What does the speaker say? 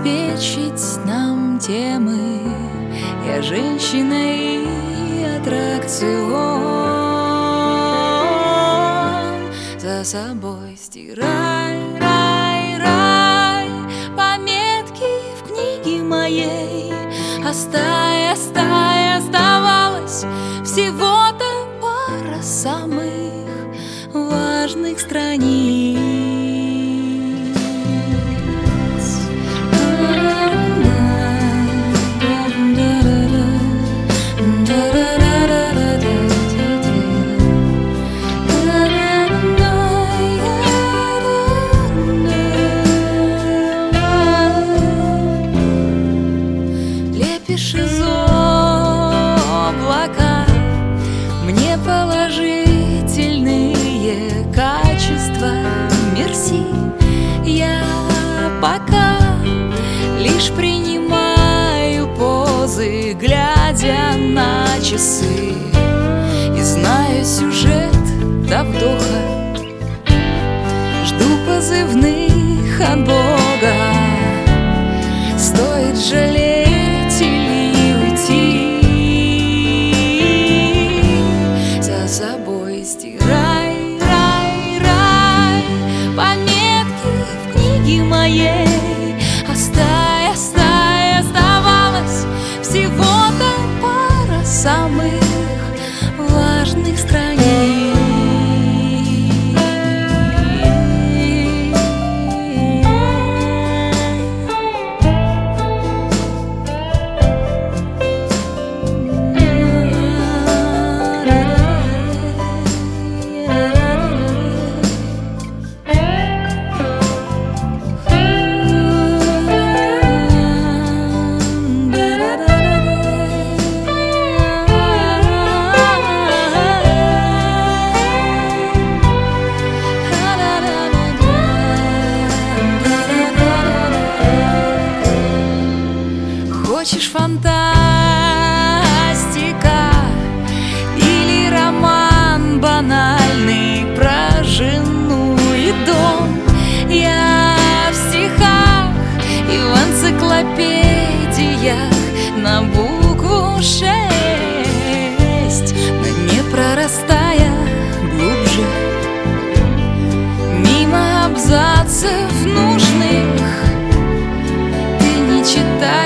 обеспечить нам темы. Я женщина и аттракцион. За собой стирай, рай, пометки в книге моей. Оставалось всего-то пара самых важных страниц. Лепишь из облака мне положительные качества. Мерси, я пока лишь принимаю позы, глядя на часы. И знаю сюжет до вдоха, жду позывных от Бога. Стоит жалеть или уйти, за собой стирай, рай, пометки в книге моей. Оставалось всего-то пара самых важных страниц. Хочешь фантастика или роман банальный про жену и дом? Я в стихах и в энциклопедиях на букву 6, но не прорастая глубже, мимо абзацев нужных, ты не читаешь.